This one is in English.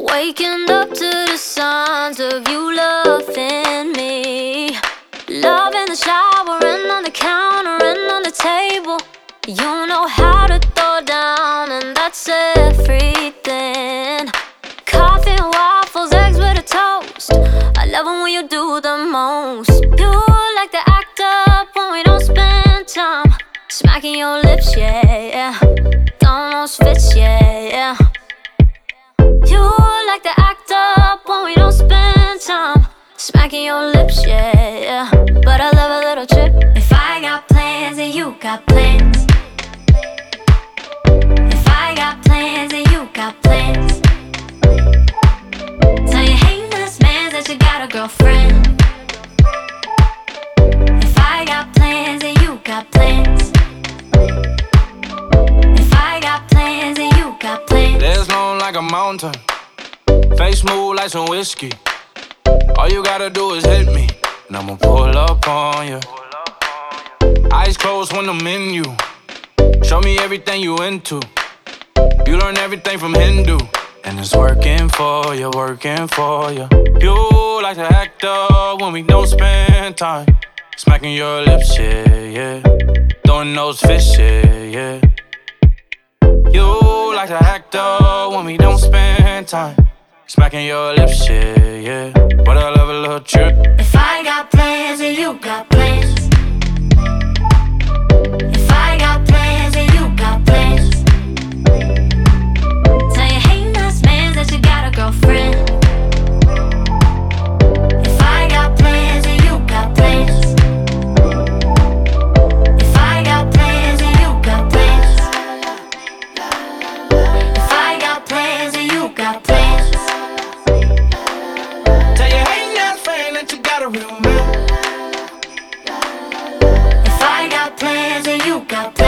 Waking up to the sounds of you loving me. Love in the shower and on the counter and on the table. You know how to throw down, and that's everything. Coffee and waffles, eggs with a toast. I love it when you do the most. You like to act up when we don't spend time. Smacking your lips, yeah. Almost fits, yeah. You like to act up when we don't spend time. Smacking your lips, yeah. But I love a little trip. If I got plans and you got plans. If I got plans and you got plans. Tell your haters, man, that you got a girlfriend. If I got plans and you got plans. If I got plans and you got plans. Legs long like a mountain, face smooth like some whiskey. All you gotta do is hit me, and I'ma pull up on you. Eyes closed when I'm in you. Show me everything you into. You learn everything from Hindu, and it's working for you, working for you. You like to act up when we don't spend time. Smacking your lips, yeah. Throwing those fists, yeah. You like to act up when we don't spend time. Smacking your lips, yeah. But I love a little trip. If I got plans and you got plans. If I got plans and you got plans. Tell your haters, man, that you got a girlfriend. If I got plans and you got plans. If I got plans and you got plans. If I got plans and you got plans. Tell your haters, friend, that you got a real man. If I got plans and you got plans.